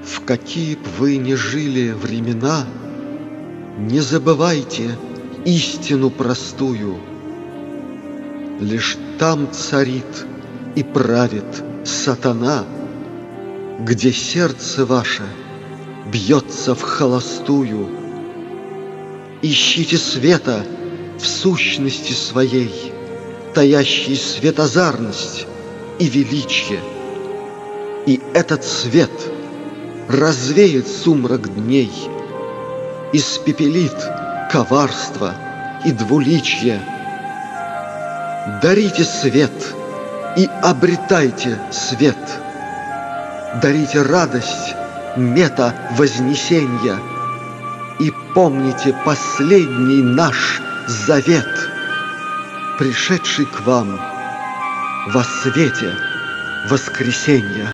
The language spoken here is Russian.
В какие б вы ни жили времена, не забывайте истину простую. Лишь там царит и правит сатана, где сердце ваше бьется в холостую. Ищите света в сущности своей, таящей светозарность и величие. И этот свет развеет сумрак дней, испепелит коварство и двуличие. Дарите свет и обретайте свет. Дарите радость мета-вознесенья. И помните последний наш завет, пришедший к вам во свете воскресенья.